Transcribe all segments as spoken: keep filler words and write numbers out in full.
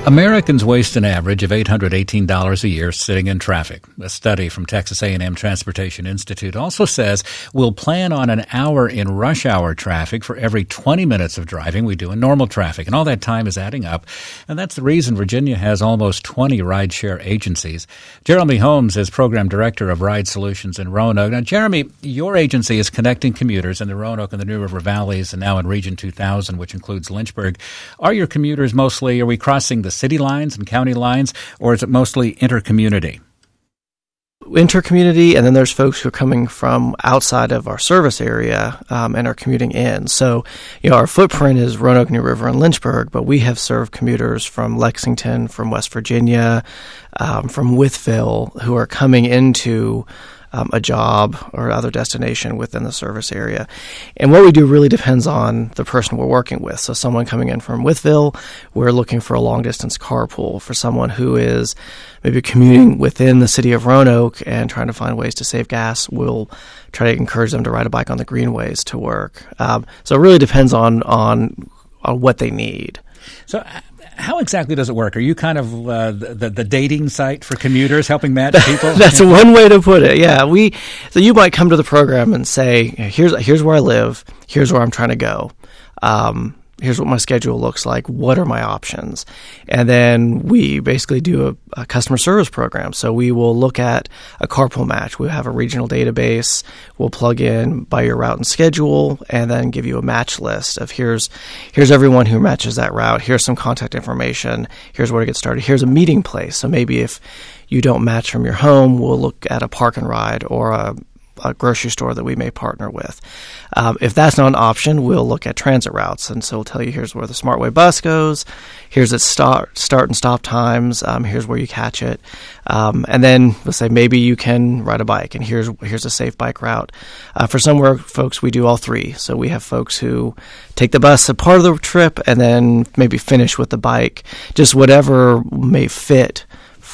Americans waste an average of eight hundred eighteen dollars a year sitting in traffic. A study from Texas A and M Transportation Institute also says we'll plan on an hour in rush hour traffic for every twenty minutes of driving we do in normal traffic. And all that time is adding up. And that's the reason Virginia has almost twenty rideshare agencies. Jeremy Holmes is Program Director of Ride Solutions in Roanoke. Now, Jeremy, your agency is connecting commuters in the Roanoke and the New River Valleys and now in Region two thousand, which includes Lynchburg. Are your commuters mostly, are we crossing the city lines and county lines, or is it mostly intercommunity? Intercommunity, and then there's folks who are coming from outside of our service area um, and are commuting in. So, you know, our footprint is Roanoke, New River, and Lynchburg, but we have served commuters from Lexington, from West Virginia, um, from Wytheville, who are coming into Um, a job or other destination within the service area. And what we do really depends on the person we're working with. So someone coming in from Wytheville, we're looking for a long-distance carpool. For someone who is maybe commuting within the city of Roanoke and trying to find ways to save gas, we'll try to encourage them to ride a bike on the greenways to work. Um, so it really depends on, on, on what they need. So how exactly does it work? Are you kind of uh, the, the dating site for commuters, helping match people? That's yeah. one way to put it. Yeah, we. So you might come to the program and say, "Here's here's where I live. Here's where I'm trying to go. Um, here's what my schedule looks like. What are my options?" And then we basically do a, a customer service program. So we will look at a carpool match. We have a regional database. We'll plug in by your route and schedule, and then give you a match list of here's here's everyone who matches that route. Here's some contact information. Here's where to get started. Here's a meeting place. So maybe if you don't match from your home, we'll look at a park and ride or a a grocery store that we may partner with. Um, if that's not an option, we'll look at transit routes. And so we'll tell you here's where the SmartWay bus goes, here's its start, start and stop times, um, here's where you catch it. Um, and then we'll say maybe you can ride a bike, and here's here's a safe bike route. Uh, for some work folks, we do all three. So we have folks who take the bus a part of the trip and then maybe finish with the bike, just whatever may fit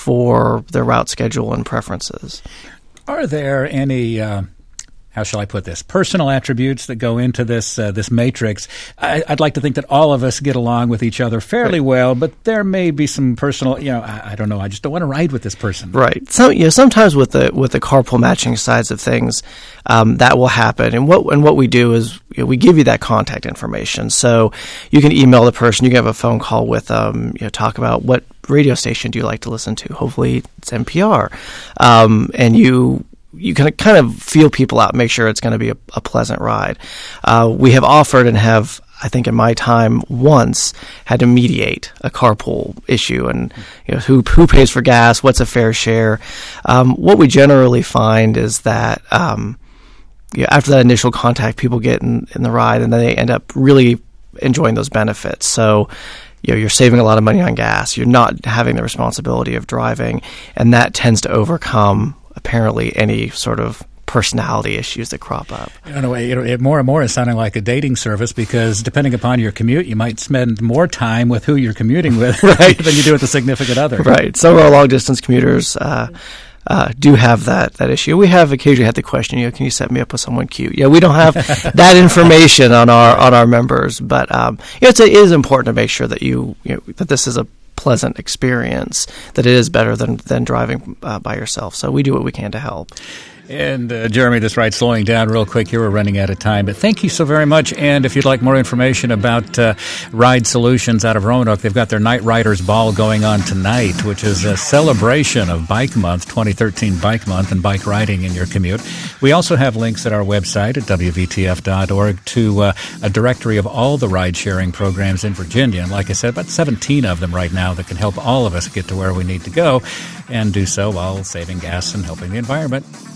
for their route schedule and preferences. Are there any, uh, how shall I put this, personal attributes that go into this uh, this matrix? I, I'd like to think that all of us get along with each other fairly right. well, but there may be some personal, you know, I, I don't know, I just don't want to ride with this person. Right. So, you know, sometimes with the with the carpool matching sides of things, um, that will happen. And what and what we do is, you know, we give you that contact information. So you can email the person, you can have a phone call with them, you know, talk about what radio station do you like to listen to? Hopefully it's N P R. Um, and you you can kind of feel people out, make sure it's going to be a, a pleasant ride. Uh, we have offered and have, I think in my time, once had to mediate a carpool issue, and you know, who who pays for gas, what's a fair share. Um, what we generally find is that um, you know, after that initial contact, people get in, in the ride, and then they end up really enjoying those benefits. So you know, you're saving a lot of money on gas. You're not having the responsibility of driving, and that tends to overcome apparently any sort of personality issues that crop up. In a way, it, it more and more is sounding like a dating service, because depending upon your commute, you might spend more time with who you're commuting with right. than you do with a significant other. Right. Some of our long-distance commuters uh, uh, do have that that issue. We have occasionally had the question, you know, can you set me up with someone cute? Yeah, we don't have that information on our on our members, but um, you know, it's, it is important to make sure that you, you know, that this is a pleasant experience, that it is better than than driving uh, by yourself. So we do what we can to help. And uh, Jeremy, this right, slowing down real quick here, we're running out of time, but thank you so very much. And if you'd like more information about uh, Ride Solutions out of Roanoke, they've got their Night Riders Ball going on tonight, which is a celebration of Bike Month, twenty thirteen Bike Month, and bike riding in your commute. We also have links at our website at W V T F dot org to uh, a directory of all the ride-sharing programs in Virginia. And like I said, about seventeen of them right now that can help all of us get to where we need to go, and do so while saving gas and helping the environment.